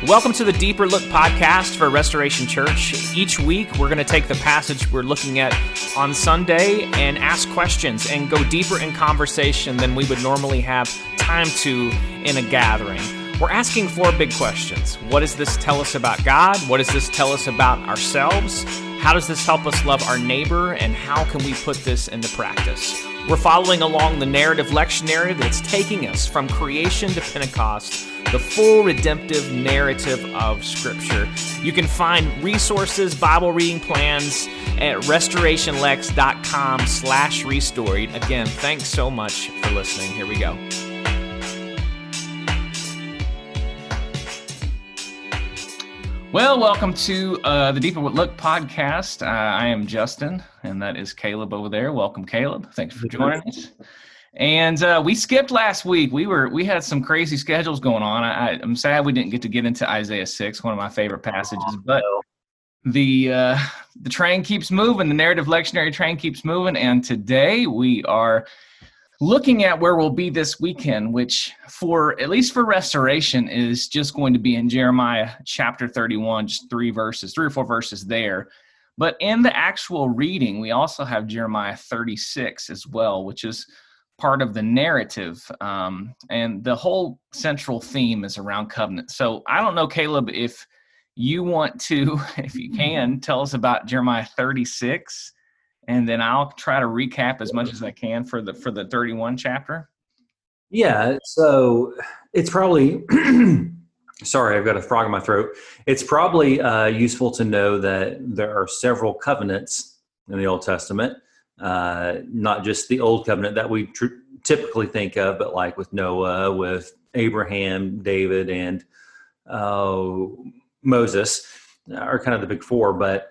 Welcome to the Deeper Look podcast for Restoration Church. Each week, we're going to take the passage we're looking at on Sunday and ask questions and go deeper in conversation than we would normally have time to in a gathering. We're asking four big questions. What does this tell us about God? What does this tell us about ourselves? How does this help us love our neighbor? And how can we put this into practice? We're following along the narrative lectionary that's taking us from creation to Pentecost, the full redemptive narrative of Scripture. You can find resources, Bible reading plans at restorationlex.com/restored. Again, thanks so much for listening. Here we go. Well, welcome to the Deeper Look podcast. I am Justin, and that is Caleb over there. Welcome, Caleb. Thanks for joining us. And we skipped last week. We had some crazy schedules going on. I'm sad we didn't get into Isaiah 6, one of my favorite passages. But the train keeps moving. The narrative lectionary train keeps moving. And today we are looking at where we'll be this weekend, which at least for restoration is just going to be in Jeremiah chapter 31, just 3 or 4 verses there. But in the actual reading, we also have Jeremiah 36 as well, which is part of the narrative. And the whole central theme is around covenant. So I don't know, Caleb, if you want to, if you can, tell us about Jeremiah 36, and then I'll try to recap as much as I can for the 31 chapter. Yeah, so it's probably, sorry, I've got a frog in my throat. It's probably useful to know that there are several covenants in the Old Testament, not just the Old Covenant that we typically think of, but like with Noah, with Abraham, David, and Moses are kind of the big four. But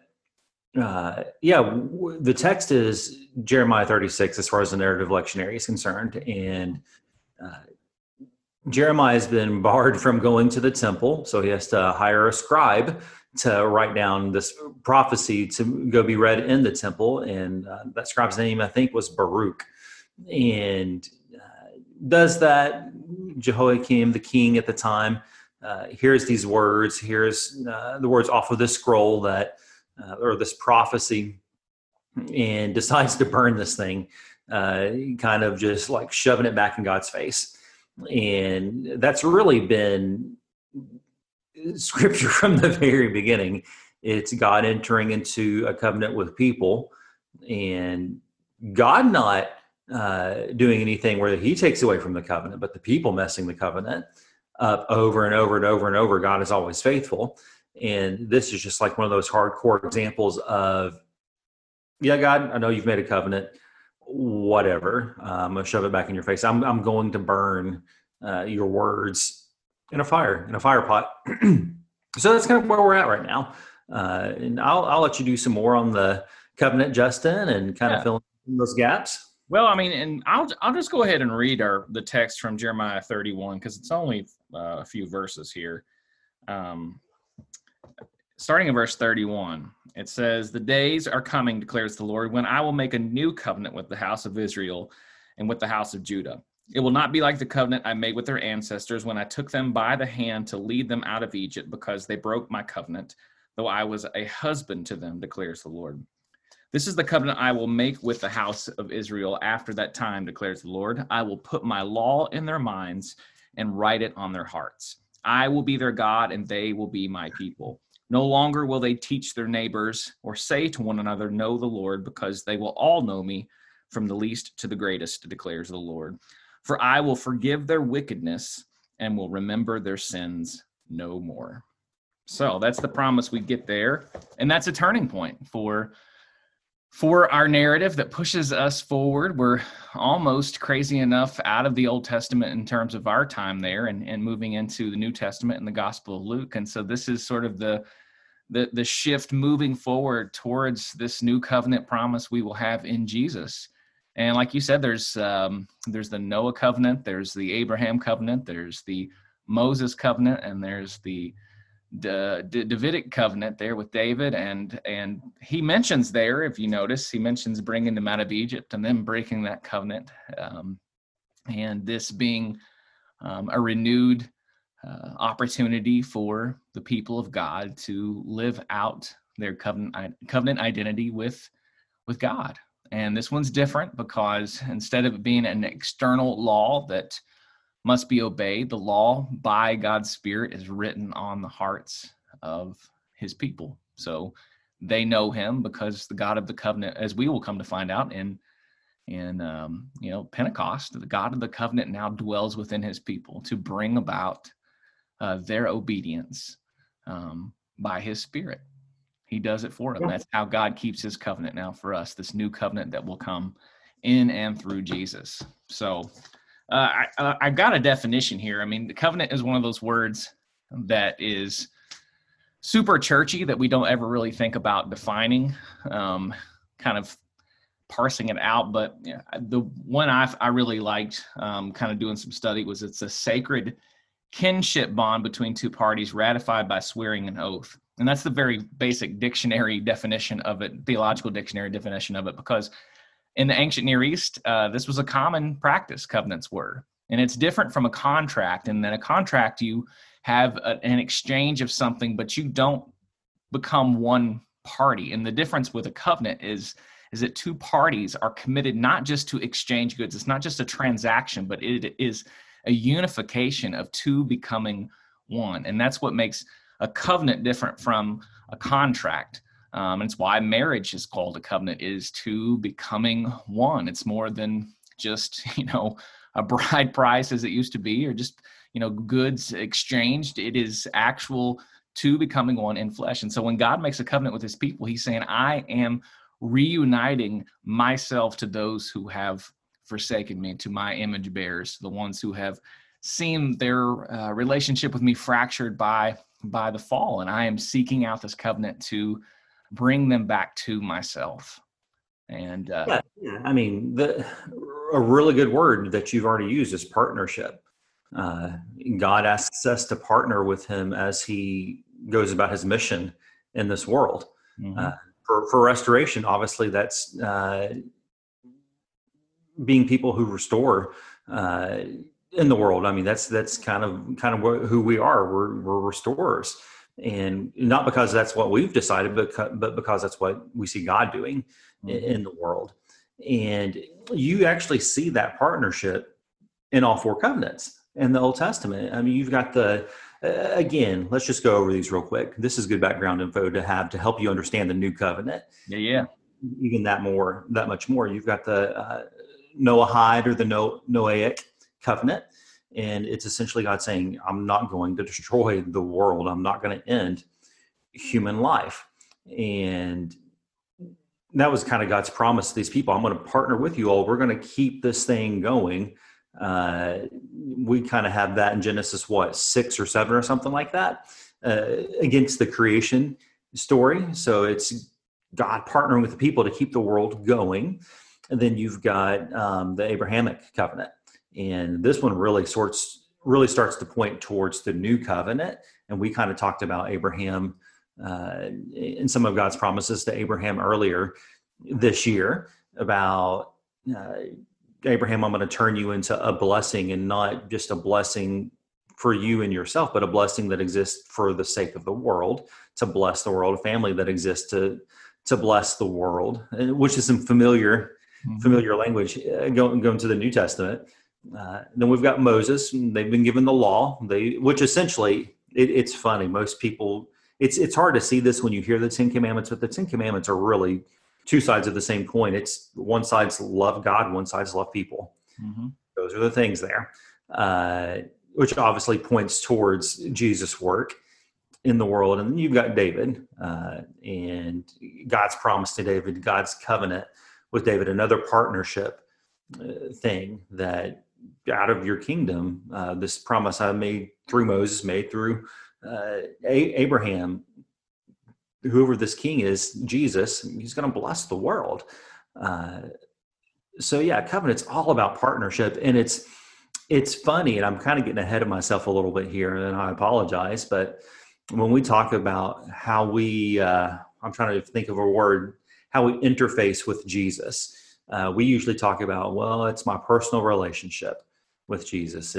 the text is Jeremiah 36 as far as the narrative lectionary is concerned. And Jeremiah has been barred from going to the temple, so he has to hire a scribe to write down this prophecy to go be read in the temple. And that scribe's name, I think, was Baruch. And does that. Jehoiakim, the king at the time, hears these words, hears the words off of this scroll that or this prophecy, and decides to burn this thing, kind of just like shoving it back in God's face. And that's really been Scripture from the very beginning. It's God entering into a covenant with people, and God not doing anything where he takes away from the covenant, but the people messing the covenant up over and over and over and over. God is always faithful. And this is just like one of those hardcore examples of, yeah, God, I know you've made a covenant, whatever. I'm going to shove it back in your face. I'm going to burn your words in a fire pot. So that's kind of where we're at right now. And I'll let you do some more on the covenant, Justin, and kind of fill in those gaps. Well, I mean, and I'll just go ahead and read the text from Jeremiah 31, because it's only a few verses here. Starting in verse 31, it says, "The days are coming, declares the Lord, when I will make a new covenant with the house of Israel and with the house of Judah. It will not be like the covenant I made with their ancestors when I took them by the hand to lead them out of Egypt, because they broke my covenant, though I was a husband to them, declares the Lord. This is the covenant I will make with the house of Israel after that time, declares the Lord. I will put my law in their minds and write it on their hearts. I will be their God, and they will be my people. No longer will they teach their neighbors or say to one another, 'Know the Lord,' because they will all know me, from the least to the greatest, declares the Lord. For I will forgive their wickedness and will remember their sins no more." So that's the promise we get there. And that's a turning point for our narrative that pushes us forward. We're almost crazy enough out of the Old Testament in terms of our time there and moving into the New Testament and the Gospel of Luke. And so this is sort of the shift moving forward towards this new covenant promise we will have in Jesus. And like you said, there's the Noah covenant, there's the Abraham covenant, there's the Moses covenant, and there's the Davidic covenant there with David, and he mentions there, if you notice, he mentions bringing them out of Egypt and then breaking that covenant, and this being a renewed opportunity for the people of God to live out their covenant identity with God. And this one's different because instead of it being an external law that must be obeyed, the law by God's Spirit is written on the hearts of his people. So they know him because the God of the covenant, as we will come to find out in Pentecost, the God of the covenant now dwells within his people to bring about their obedience by his Spirit. He does it for them. That's how God keeps his covenant now for us, this new covenant that will come in and through Jesus. So I've got a definition here. I mean, the covenant is one of those words that is super churchy that we don't ever really think about defining, kind of parsing it out. But the one I really liked kind of doing some study was it's a sacred kinship bond between two parties ratified by swearing an oath. And that's the very basic dictionary definition of it, theological dictionary definition of it, because in the ancient Near East, this was a common practice, covenants were. And it's different from a contract. And then a contract, you have an exchange of something, but you don't become one party. And the difference with a covenant is that two parties are committed not just to exchange goods. It's not just a transaction, but it is a unification of two becoming one. And that's what makes a covenant different from a contract. And it's why marriage is called a covenant, is two becoming one. It's more than just, a bride price as it used to be, or just, goods exchanged. It is actual two becoming one in flesh. And so when God makes a covenant with his people, he's saying, I am reuniting myself to those who have forsaken me, to my image bearers, the ones who have seen their relationship with me fractured by the fall. And I am seeking out this covenant to bring them back to myself. And I mean, a really good word that you've already used is partnership. God asks us to partner with him as he goes about his mission in this world. Mm-hmm. For restoration, obviously, that's being people who restore in the world. I mean, that's kind of who we are. We're restorers, and not because that's what we've decided, but because that's what we see God doing in the world. And you actually see that partnership in all four covenants in the Old Testament. I mean, you've got again, let's just go over these real quick. This is good background info to have to help you understand the new covenant. Yeah. Even that much more. You've got the Noahide or the Noahic covenant. And it's essentially God saying, I'm not going to destroy the world. I'm not going to end human life. And that was kind of God's promise to these people. I'm going to partner with you all. We're going to keep this thing going. We kind of have that in Genesis, 6 or 7 or something like that, against the creation story. So it's God partnering with the people to keep the world going. And then you've got the Abrahamic covenant. And this one really starts to point towards the new covenant. And we kind of talked about Abraham and some of God's promises to Abraham earlier this year about Abraham, I'm going to turn you into a blessing, and not just a blessing for you and yourself, but a blessing that exists for the sake of the world, to bless the world, a family that exists to bless the world, which is some familiar language going to the New Testament. Then we've got Moses, and they've been given the law, which essentially, it's funny. Most people, it's hard to see this when you hear the 10 Commandments, but the 10 Commandments are really two sides of the same coin. It's one side's love God, one side's love people. Mm-hmm. Those are the things there, which obviously points towards Jesus' work in the world. And then you've got David and God's promise to David, God's covenant with David, another partnership thing that out of your kingdom, this promise I made through Moses, made through Abraham, whoever this king is, Jesus, he's going to bless the world. So yeah, covenant's all about partnership. And it's funny, and I'm kind of getting ahead of myself a little bit here, and I apologize, but when we talk about how we, I'm trying to think of a word, how we interface with Jesus, we usually talk about, well, it's my personal relationship with Jesus.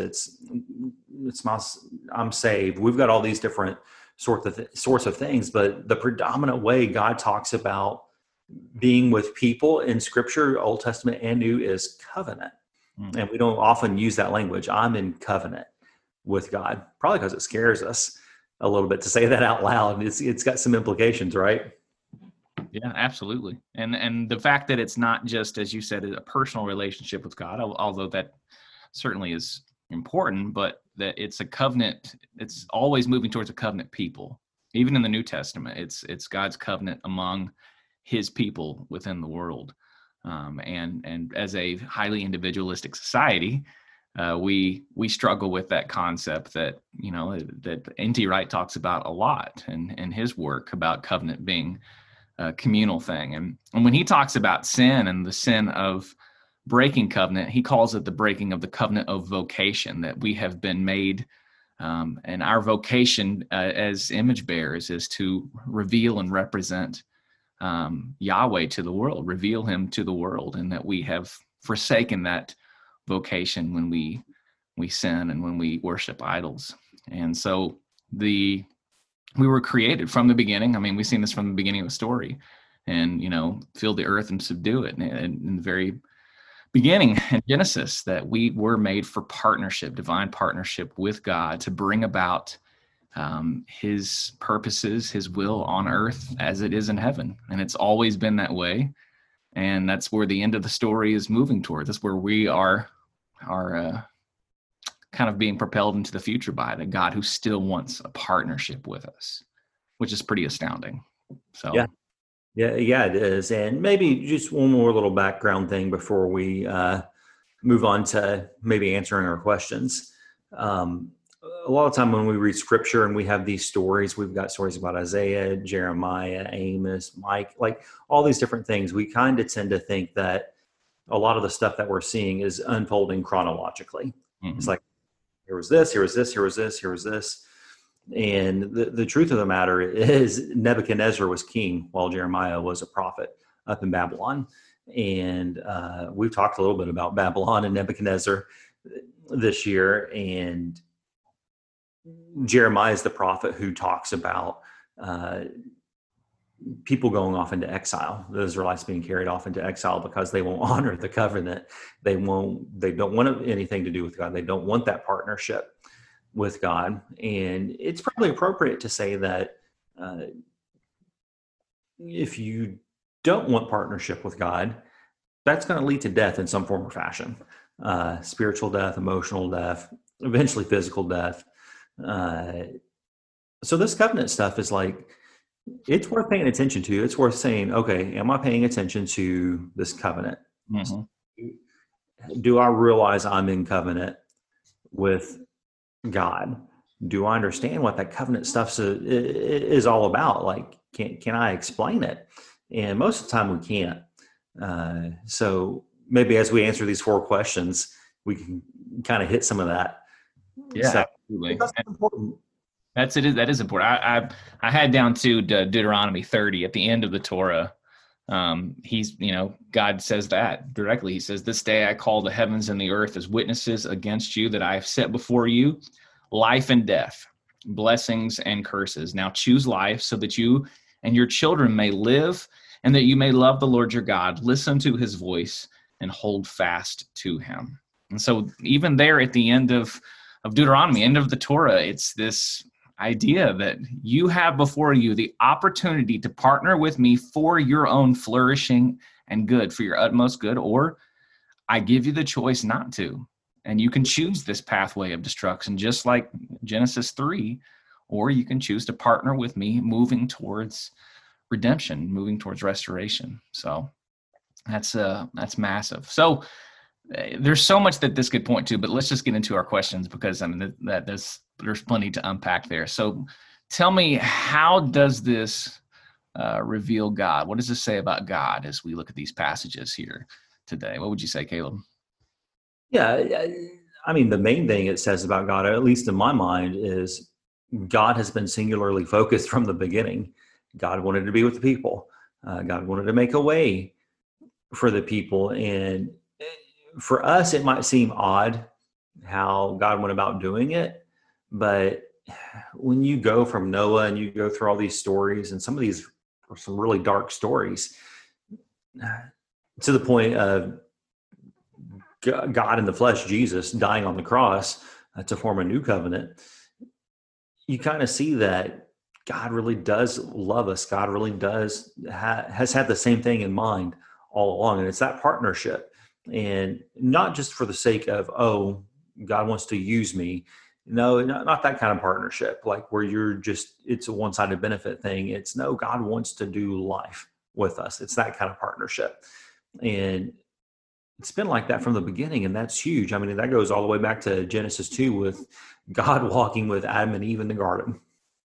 I'm saved. We've got all these different sorts of things, but the predominant way God talks about being with people in Scripture, Old Testament and New, is covenant. And we don't often use that language. I'm in covenant with God, probably because it scares us a little bit to say that out loud. It's got some implications, right? Yeah, absolutely. And the fact that it's not just, as you said, a personal relationship with God, although that certainly is important, but that it's a covenant. It's always moving towards a covenant people. Even in the New Testament, it's God's covenant among his people within the world. And as a highly individualistic society, we struggle with that concept that, that N.T. Wright talks about a lot in his work about covenant being a communal thing. And when he talks about sin and the sin of breaking covenant, he calls it the breaking of the covenant of vocation, that we have been made, and our vocation as image bearers is to reveal and represent Yahweh to the world, reveal him to the world, and that we have forsaken that vocation when we sin and when we worship idols. And so we were created from the beginning. I mean, we've seen this from the beginning of the story, and, fill the earth and subdue it. And in the very beginning in Genesis, that we were made for partnership, divine partnership with God, to bring about his purposes, his will on earth as it is in heaven. And it's always been that way. And that's where the end of the story is moving towards. That's where we are kind of being propelled into the future by the God who still wants a partnership with us, which is pretty astounding. So Yeah, it is. And maybe just one more little background thing before we move on to maybe answering our questions. A lot of time when we read Scripture and we have these stories, we've got stories about Isaiah, Jeremiah, Amos, Mike, like all these different things. We kind of tend to think that a lot of the stuff that we're seeing is unfolding chronologically. Mm-hmm. It's like, here was this, here was this, here was this, here was this. And the truth of the matter is Nebuchadnezzar was king while Jeremiah was a prophet up in Babylon. And we've talked a little bit about Babylon and Nebuchadnezzar this year. And Jeremiah is the prophet who talks about people going off into exile, the Israelites being carried off into exile because they won't honor the covenant. They don't want anything to do with God. They don't want that partnership with God. And it's probably appropriate to say that if you don't want partnership with God, that's going to lead to death in some form or fashion. Spiritual death, emotional death, eventually physical death. So this covenant stuff is like, it's worth paying attention to. It's worth saying, okay, am I paying attention to this covenant? Mm-hmm. Do I realize I'm in covenant with God? Do I understand what that covenant stuff is all about? Like, can I explain it? And most of the time we can't. So maybe as we answer these 4 questions, we can kind of hit some of that. Yeah, so, absolutely. That's important. That is important. I had down to Deuteronomy 30 at the end of the Torah. God says that directly. He says, "This day I call the heavens and the earth as witnesses against you that I have set before you life and death, blessings and curses. Now choose life so that you and your children may live and that you may love the Lord your God, listen to his voice and hold fast to him." And so even there at the end of Deuteronomy, end of the Torah, it's this idea that you have before you the opportunity to partner with me for your own flourishing and good, for your utmost good, or I give you the choice not to. And you can choose this pathway of destruction, just like Genesis 3, or you can choose to partner with me moving towards redemption, moving towards restoration. So that's massive. So there's so much that this could point to, but let's just get into our questions, because I mean there's plenty to unpack there. So tell me, how does this reveal God? What does this say about God as we look at these passages here today? What would you say, Caleb? Yeah, I mean, the main thing it says about God, at least in my mind, is God has been singularly focused from the beginning. God wanted to be with the people. God wanted to make a way for the people. And for us, it might seem odd how God went about doing it. But when you go from Noah and you go through all these stories, and some of these are some really dark stories, to the point of God in the flesh, Jesus, dying on the cross to form a new covenant, you kind of see that God really does love us. God really does has had the same thing in mind all along, and it's that partnership, and not just for the sake of, oh, God wants to use me. No, not that kind of partnership, like where it's a one-sided benefit thing. It's no, God wants to do life with us. It's that kind of partnership, and it's been like that from the beginning, and that's huge. I mean, that goes all the way back to Genesis 2 with God walking with Adam and Eve in the garden.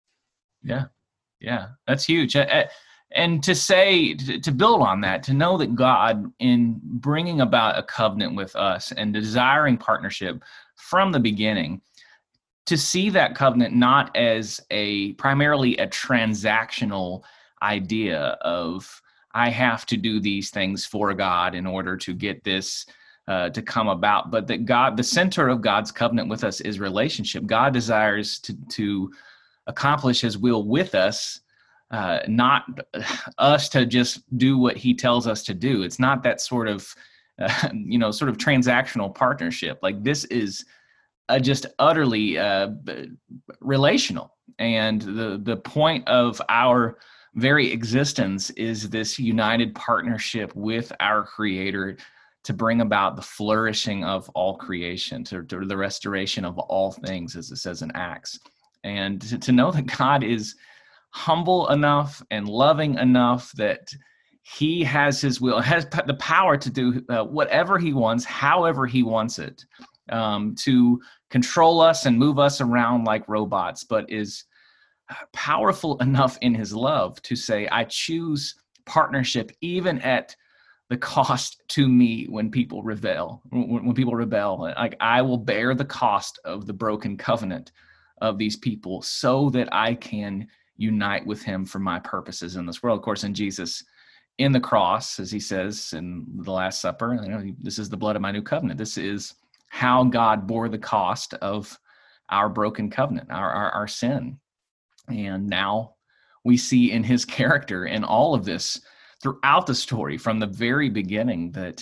Yeah, that's huge. And to build on that, to know that God, in bringing about a covenant with us and desiring partnership from the beginning, to see that covenant not as primarily a transactional idea of, I have to do these things for God in order to get this to come about, but that God, the center of God's covenant with us is relationship. God desires to accomplish his will with us, not us to just do what he tells us to do. It's not that sort of, sort of transactional partnership. Like, this is just utterly relational. And the point of our very existence is this united partnership with our Creator to bring about the flourishing of all creation, to the restoration of all things, as it says in Acts. And to know that God is humble enough and loving enough that he has his will, has the power to do whatever he wants, however he wants it, to control us and move us around like robots, but is powerful enough in his love to say, I choose partnership even at the cost to me when people rebel. When people rebel, like, I will bear the cost of the broken covenant of these people so that I can unite with him for my purposes in this world. Of course, in Jesus, in the cross, as he says in the Last Supper, this is the blood of my new covenant. This is how God bore the cost of our broken covenant, our sin. And now we see in his character in all of this, throughout the story, from the very beginning, that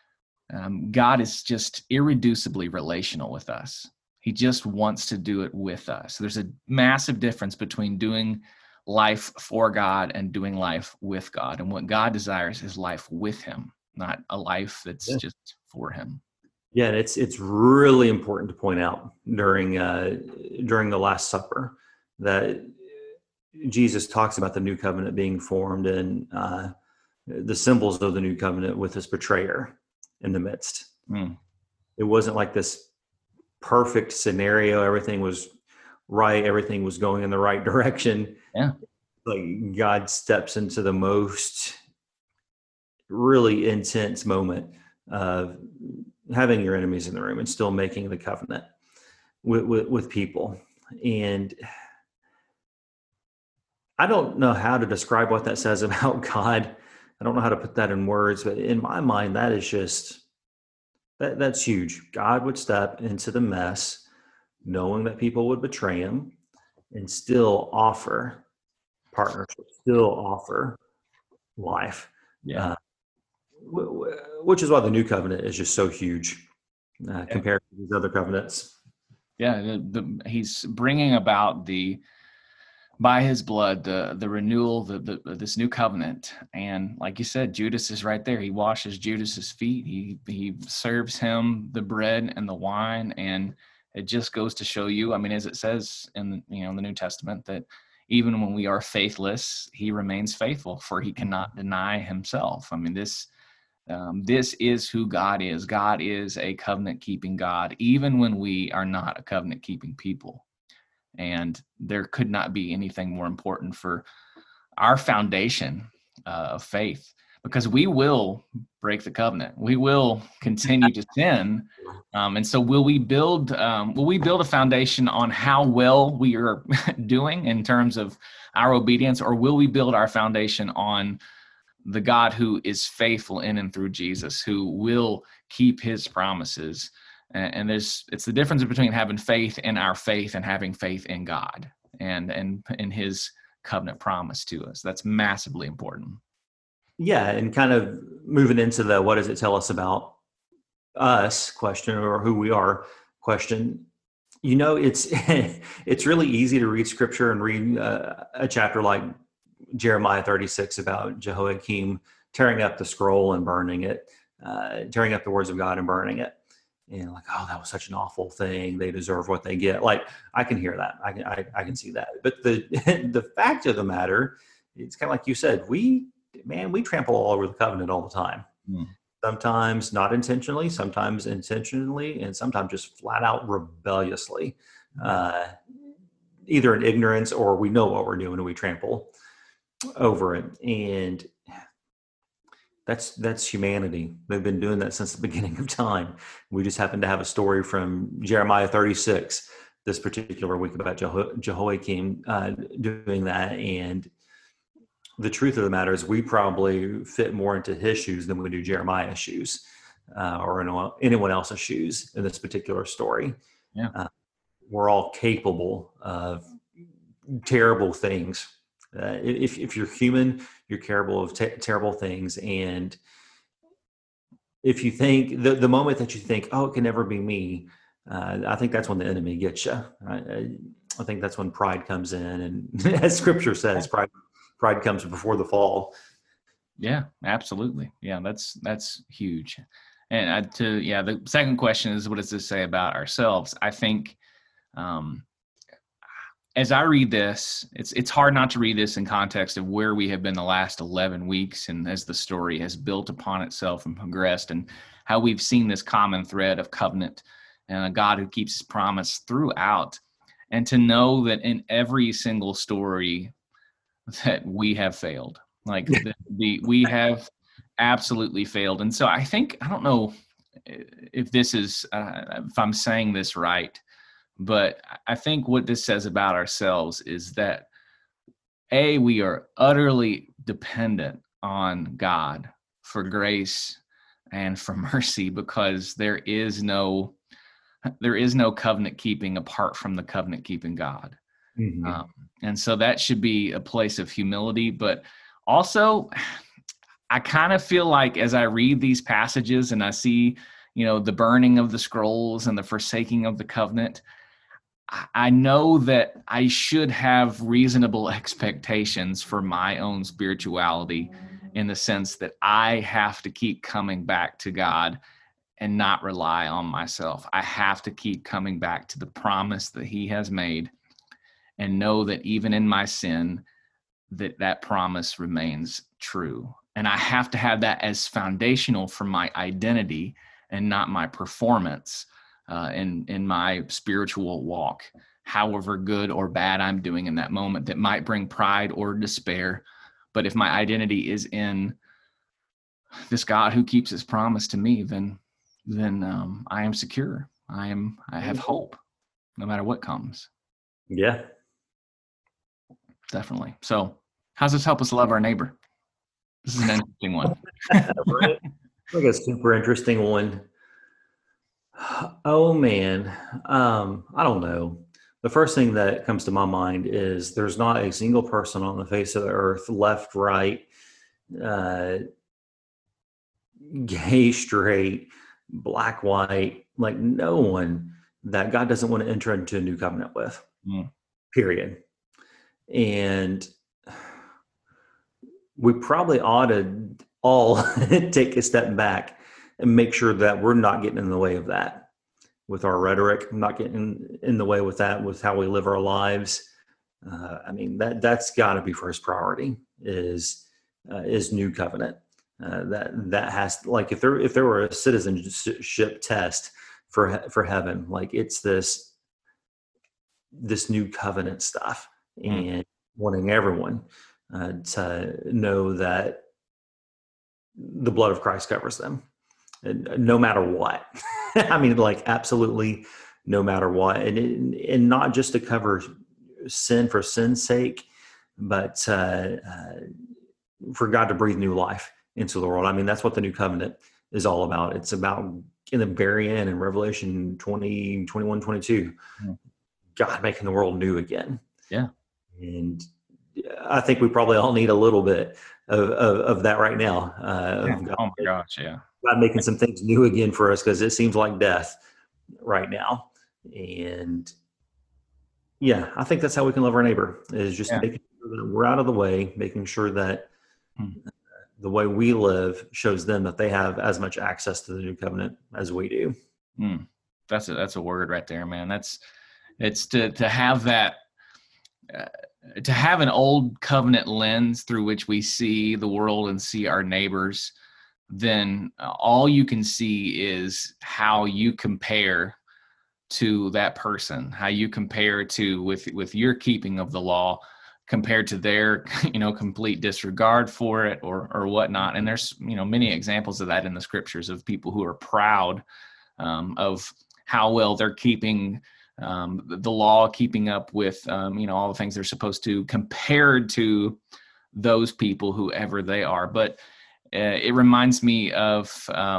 God is just irreducibly relational with us. He just wants to do it with us. There's a massive difference between doing life for God and doing life with God. And what God desires is life with him, not a life that's just for him. Yeah, and it's really important to point out during the Last Supper that Jesus talks about the new covenant being formed and the symbols of the new covenant with his betrayer in the midst. It wasn't like this perfect scenario. Everything was right. Everything was going in the right direction. Yeah. Like, God steps into the most really intense moment of having your enemies in the room and still making the covenant with people. And I don't know how to describe what that says about God. I don't know how to put that in words, but in my mind, that is just, that's huge. God would step into the mess, knowing that people would betray him, and still offer partnership, still offer life. Yeah. Which is why the new covenant is just so huge compared to these other covenants. Yeah, he's bringing about by his blood, the renewal, this new covenant. And like you said, Judas is right there. He washes Judas's feet. He serves him the bread and the wine. And it just goes to show you, I mean, as it says in the New Testament, that even when we are faithless, he remains faithful, for he cannot deny himself. I mean, this is who God is. God is a covenant-keeping God, even when we are not a covenant-keeping people. And there could not be anything more important for our foundation of faith, because we will break the covenant. We will continue to sin. And so will we build a foundation on how well we are doing in terms of our obedience, or will we build our foundation on the God who is faithful in and through Jesus, who will keep his promises And it's the difference between having faith in our faith and having faith in God and in his covenant promise to us. That's massively important. Yeah, and kind of moving into the what does it tell us about us question, or who we are question. It's it's really easy to read scripture and read a chapter like Jeremiah 36 about Jehoiakim tearing up the scroll and burning it, tearing up the words of God and burning it. And like, oh, that was such an awful thing. They deserve what they get. Like, I can hear that. I can see that. But the the fact of the matter, it's kind of like you said, we trample all over the covenant all the time. Mm. Sometimes not intentionally, sometimes intentionally, and sometimes just flat out rebelliously. Either in ignorance or we know what we're doing and we trample over it. And that's humanity. They've been doing that since the beginning of time. We just happen to have a story from Jeremiah 36 this particular week about Jehoiakim doing that. And the truth of the matter is we probably fit more into his shoes than we do Jeremiah's shoes or anyone else's shoes in this particular story. Yeah. We're all capable of terrible things. If you're human, you're capable of terrible things. And if you think the moment that you think, oh, it can never be me, I think that's when the enemy gets you. I think that's when pride comes in. And as scripture says, pride comes before the fall. Yeah, absolutely. Yeah, that's huge. And the second question is, what does this say about ourselves? I think as I read this, it's hard not to read this in context of where we have been the last 11 weeks, and as the story has built upon itself and progressed, and how we've seen this common thread of covenant and a God who keeps his promise throughout. And to know that in every single story that we have failed, like we have absolutely failed. And so I don't know if this is, if I'm saying this right, but I think what this says about ourselves is that we are utterly dependent on God for grace and for mercy, because there is no covenant keeping apart from the covenant keeping God. Mm-hmm. And so that should be a place of humility. But also, I kind of feel like as I read these passages and I see, the burning of the scrolls and the forsaking of the covenant, I know that I should have reasonable expectations for my own spirituality, in the sense that I have to keep coming back to God and not rely on myself. I have to keep coming back to the promise that he has made, and know that even in my sin, that promise remains true. And I have to have that as foundational for my identity and not my performance in my spiritual walk, however good or bad I'm doing in that moment that might bring pride or despair. But if my identity is in this God who keeps his promise to me, then I am secure. I have hope no matter what comes. Yeah. Definitely. So how's this help us love our neighbor? This is an interesting one. Right. Like a super interesting one. Oh man. I don't know. The first thing that comes to my mind is there's not a single person on the face of the earth, left, right, gay, straight, black, white, like no one that God doesn't want to enter into a new covenant with, period. And we probably ought to all take a step back and make sure that we're not getting in the way of that with our rhetoric, not getting in the way with that, with how we live our lives. That's got to be first priority is new covenant. That has, like, if there were a citizenship test for heaven, like it's this new covenant stuff, and wanting everyone to know that the blood of Christ covers them, no matter what. Absolutely, no matter what, and not just to cover sin for sin's sake, but for God to breathe new life into the world. That's what the new covenant is all about. It's about in the very end in Revelation 20, 21, 22, Mm. God making the world new again. Yeah. And I think we probably all need a little bit of that right now. Yeah. Of God, Oh my gosh. Yeah. God making some things new again for us, because it seems like death right now. And yeah, I think that's how we can love our neighbor, is just Yeah. making sure that we're out of the way, making sure that Mm. the way we live shows them that they have as much access to the new covenant as we do. Mm. That's a word right there, man. It's to have that, uh, to have an old covenant lens through which we see the world and see our neighbors. Then all you can see is how you compare to that person, how you compare to with your keeping of the law compared to their complete disregard for it or whatnot. And there's many examples of that in the scriptures of people who are proud of how well they're keeping the law, keeping up with all the things they're supposed to, compared to those people, whoever they are. But it reminds me of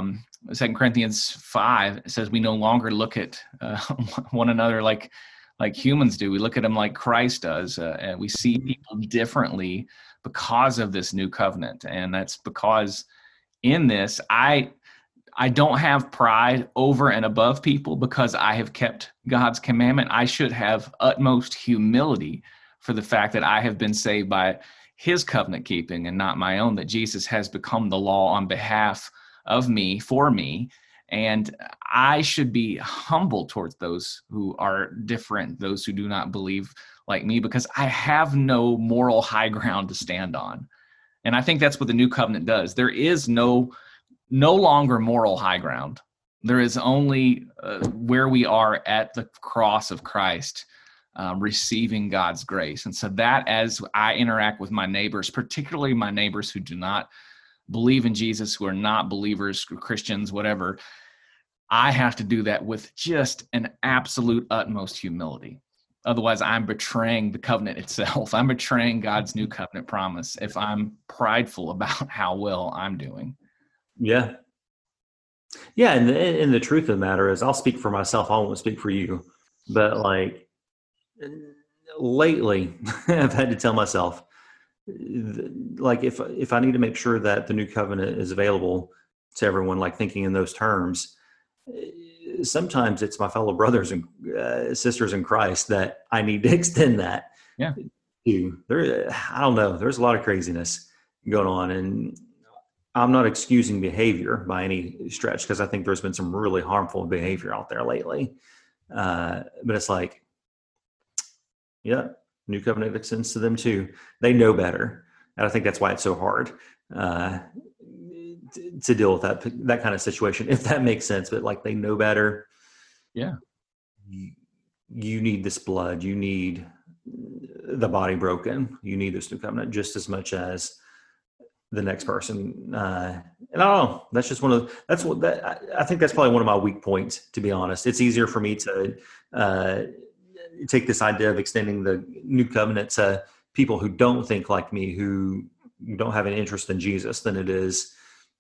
2 Corinthians 5. It says we no longer look at one another like humans do. We look at them like Christ does. And we see people differently because of this new covenant. And that's because in this, I don't have pride over and above people because I have kept God's commandment. I should have utmost humility for the fact that I have been saved by his covenant keeping and not my own, that Jesus has become the law on behalf of me, for me. And I should be humble towards those who are different, those who do not believe like me, because I have no moral high ground to stand on. And I think that's what the new covenant does. There is no longer moral high ground. There is only where we are at the cross of Christ, receiving God's grace. And so that, as I interact with my neighbors, particularly my neighbors who do not believe in Jesus, who are not believers, Christians, whatever, I have to do that with just an absolute utmost humility. Otherwise, I'm betraying the covenant itself. I'm betraying God's new covenant promise if I'm prideful about how well I'm doing. Yeah. Yeah. And the truth of the matter is, I'll speak for myself. I won't speak for you. But like lately, I've had to tell myself, like, if I need to make sure that the new covenant is available to everyone, like thinking in those terms, sometimes it's my fellow brothers and sisters in Christ that I need to extend that Yeah. to. I don't know. There's a lot of craziness going on, and I'm not excusing behavior by any stretch, because I think there's been some really harmful behavior out there lately. But it's like, yeah, new covenant extends to them too. They know better. And I think that's why it's so hard to deal with that kind of situation, if that makes sense. But like, they know better. Yeah. You need this blood. You need the body broken. You need this new covenant just as much as the next person. And I don't know, that's just I think that's probably one of my weak points, to be honest. It's easier for me to take this idea of extending the new covenant to people who don't think like me, who don't have an interest in Jesus, than it is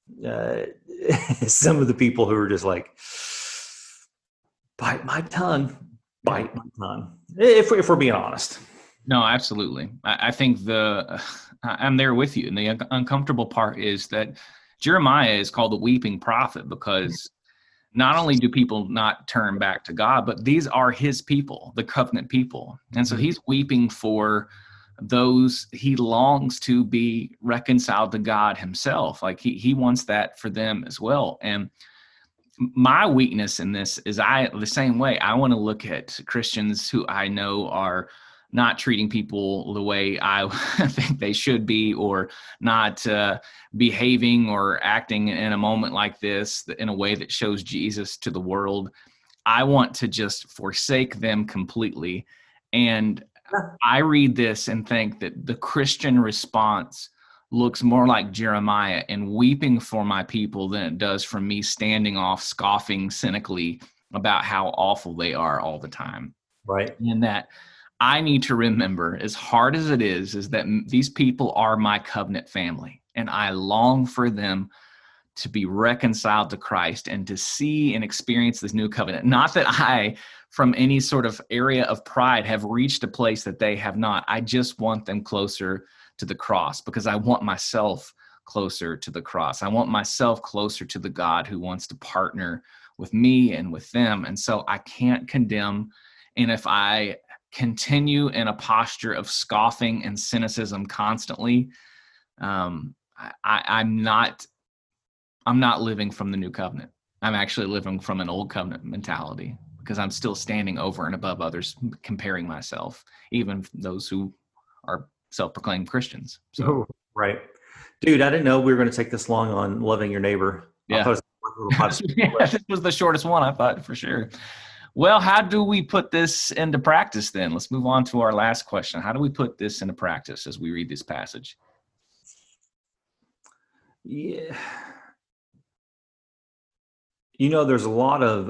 some of the people who are just like, bite my tongue, if we're being honest. No, absolutely. I think I'm there with you. And the uncomfortable part is that Jeremiah is called the weeping prophet, because not only do people not turn back to God, but these are his people, the covenant people. And so he's weeping for those he longs to be reconciled to God himself. Like he wants that for them as well. And my weakness in this is the same way. I want to look at Christians who I know are not treating people the way I think they should be, or not behaving or acting in a moment like this in a way that shows Jesus to the world. I want to just forsake them completely. And I read this and think that the Christian response looks more like Jeremiah and weeping for my people than it does from me standing off, scoffing cynically about how awful they are all the time. Right. And that I need to remember, as hard as it is that these people are my covenant family, and I long for them to be reconciled to Christ and to see and experience this new covenant. Not that I, from any sort of area of pride, have reached a place that they have not. I just want them closer to the cross because I want myself closer to the cross. I want myself closer to the God who wants to partner with me and with them. And so I can't condemn. And if I continue in a posture of scoffing and cynicism constantly, I'm not living from the new covenant. I'm actually living from an old covenant mentality because I'm still standing over and above others, comparing myself, even those who are self-proclaimed Christians. So, right. Dude, I didn't know we were going to take this long on loving your neighbor. Yeah. I thought it was yeah, this was the shortest one, I thought, for sure. Well, how do we put this into practice then? Let's move on to our last question. How do we put this into practice as we read this passage? Yeah. There's a lot of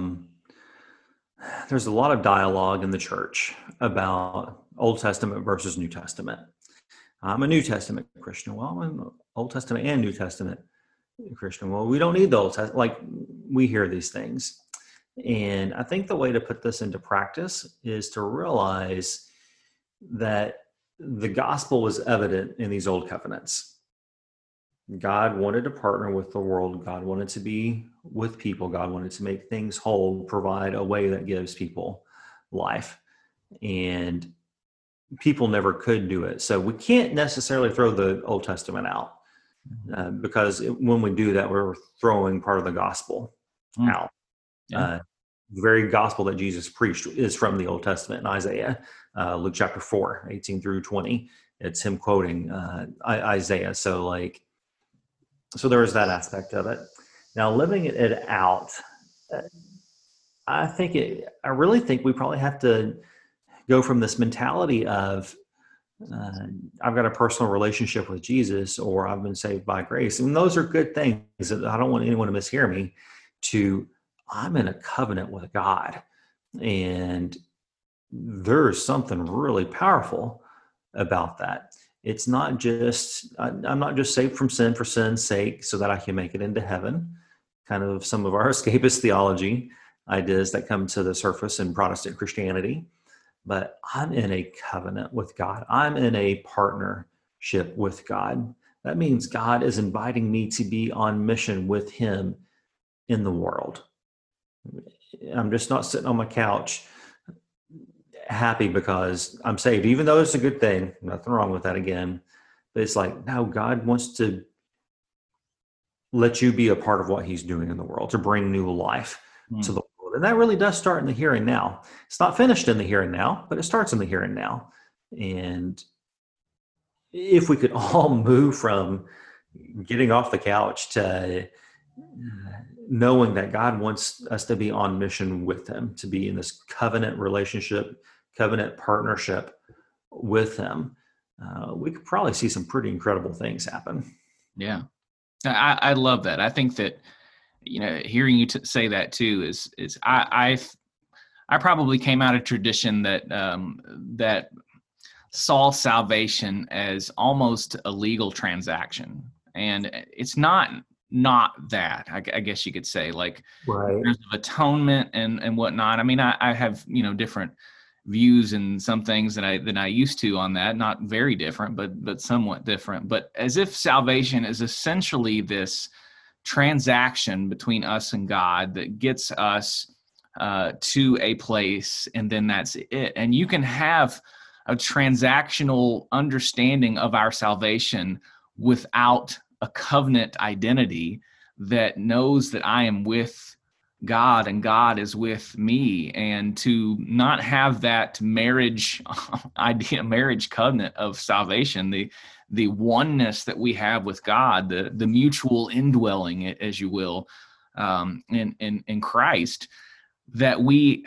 dialogue in the church about Old Testament versus New Testament. I'm a New Testament Christian. Well, I'm an Old Testament and New Testament Christian. Well, we don't need the Old Testament. Like, we hear these things. And I think the way to put this into practice is to realize that the gospel was evident in these old covenants. God wanted to partner with the world. God wanted to be with people. God wanted to make things whole, provide a way that gives people life. And people never could do it. So we can't necessarily throw the Old Testament out because when we do that, we're throwing part of the gospel out. Yeah. The very gospel that Jesus preached is from the Old Testament in Isaiah, Luke chapter 4, 18 through 20. It's him quoting Isaiah. So there is that aspect of it. Now, living it out, I really think we probably have to go from this mentality of I've got a personal relationship with Jesus, or I've been saved by grace. And those are good things. I don't want anyone to mishear me, to I'm in a covenant with God. And there's something really powerful about that. It's not just, I'm not just saved from sin for sin's sake so that I can make it into heaven. Kind of some of our escapist theology ideas that come to the surface in Protestant Christianity. But I'm in a covenant with God. I'm in a partnership with God. That means God is inviting me to be on mission with him in the world. I'm just not sitting on my couch happy because I'm saved, even though it's a good thing. Nothing wrong with that again. But it's like, no, God wants to let you be a part of what he's doing in the world, to bring new life to the world. And that really does start in the here and now. It's not finished in the here and now, but it starts in the here and now. And if we could all move from getting off the couch to knowing that God wants us to be on mission with him, to be in this covenant relationship, covenant partnership with him, we could probably see some pretty incredible things happen. Yeah. I love that. I think that, hearing you say that too is I probably came out of tradition that saw salvation as almost a legal transaction, and it's not that. I guess you could say, like, right. There's atonement and whatnot. I mean, I have different views and some things than I used to on that. Not very different, but somewhat different. But as if salvation is essentially this transaction between us and God that gets us to a place, and then that's it. And you can have a transactional understanding of our salvation without a covenant identity that knows that I am with God and God is with me. And to not have that marriage idea, marriage covenant of salvation, the oneness that we have with God, the mutual indwelling, as you will, in Christ, that we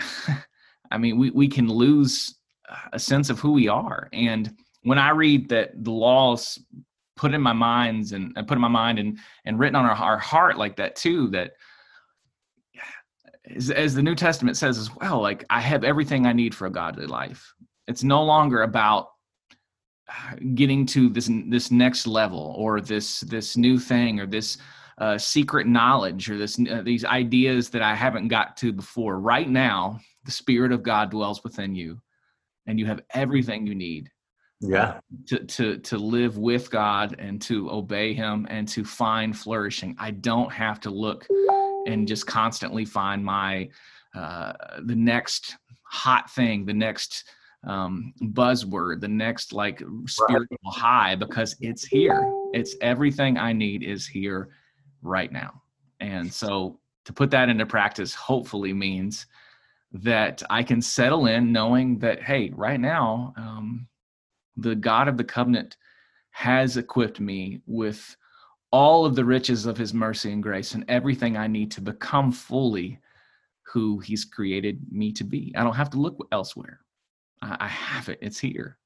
can lose a sense of who we are. And when I read that the laws put in my mind and written on our heart like that too, that as the New Testament says as well, like, I have everything I need for a godly life. It's no longer about getting to this next level or this new thing or this secret knowledge or these ideas that I haven't got to before. Right now, the Spirit of God dwells within you, and you have everything you need. Yeah. To live with God and to obey Him and to find flourishing. I don't have to look and just constantly find my the next hot thing, the next buzzword, the next like spiritual high, because it's here. It's everything I need is here right now. And so to put that into practice hopefully means that I can settle in knowing that, hey, right now, the God of the covenant has equipped me with all of the riches of his mercy and grace and everything I need to become fully who he's created me to be. I don't have to look elsewhere. I have it. It's here.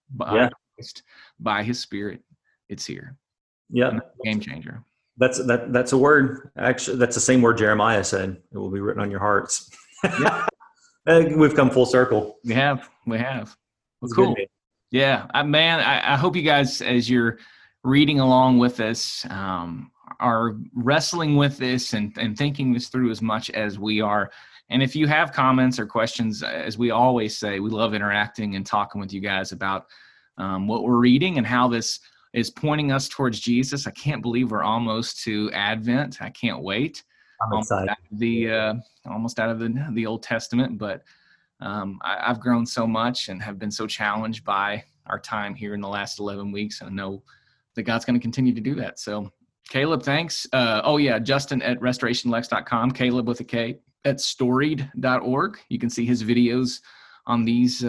By his Spirit, it's here. Yeah. Game changer. That's a word. Actually, that's the same word Jeremiah said. It will be written on your hearts. Yeah. We've come full circle. We have. Well, cool. Yeah, man, I hope you guys, as you're reading along with us, are wrestling with this and thinking this through as much as we are. And if you have comments or questions, as we always say, we love interacting and talking with you guys about what we're reading and how this is pointing us towards Jesus. I can't believe we're almost to Advent. I can't wait. I'm excited. Almost out of the Old Testament, but I've grown so much and have been so challenged by our time here in the last 11 weeks. And I know that God's going to continue to do that. So Caleb, thanks. Justin at restorationlex.com, Caleb with a K at storied.org. You can see his videos on these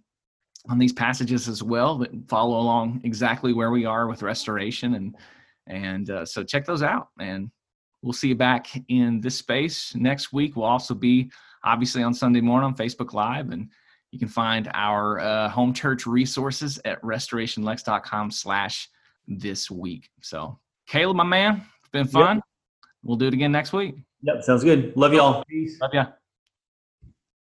passages as well that follow along exactly where we are with restoration. And so check those out, and we'll see you back in this space next week. We'll also be obviously on Sunday morning on Facebook Live, and you can find our home church resources at restorationlex.com/thisweek. So Caleb, my man, it's been fun. Yep. We'll do it again next week. Yep. Sounds good. Love y'all. Peace. Love ya.